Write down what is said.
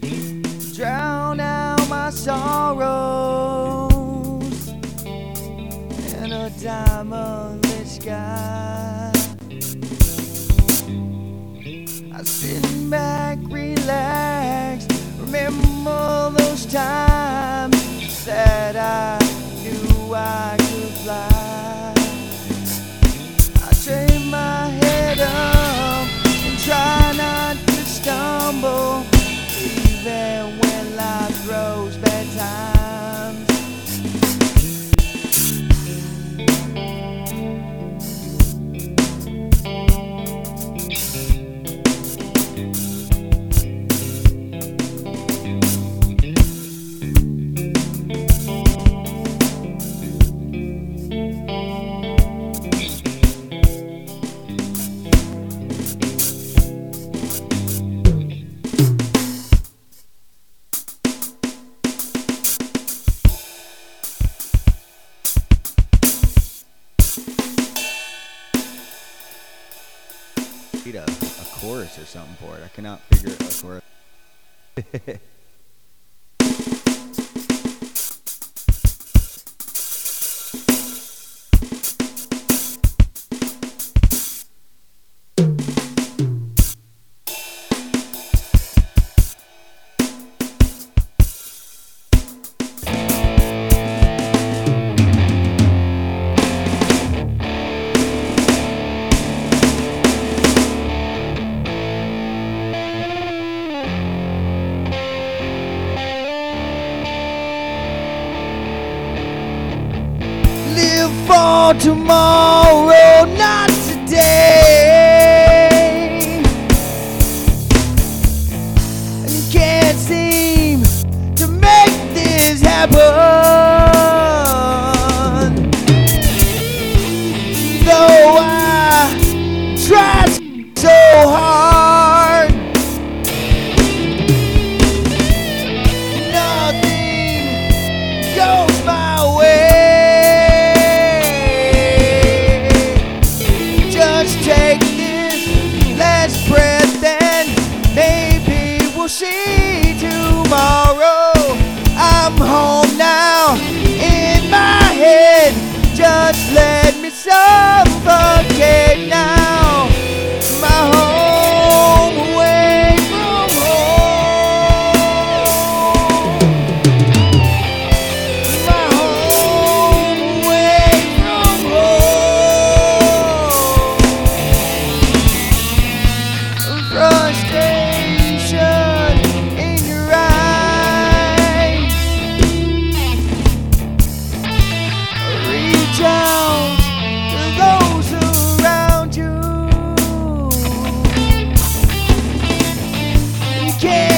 drown out my sorrows in a diamond-lit sky. I sit back, relax, remember those times that I knew I could fly. I train my head up and try not to stumble, even when life throws bad times. A chorus or something for it. I cannot figure a chorus. Live for tomorrow, not today. And you can't seem to make this happen. Though I tried so hard, nothing goes my way. Take this last breath and maybe we'll see tomorrow. I'm home now in my head. Just let me suffocate now. My home away from home. My home away from home. Frustration in your eyes. Reach out to those around you. You can't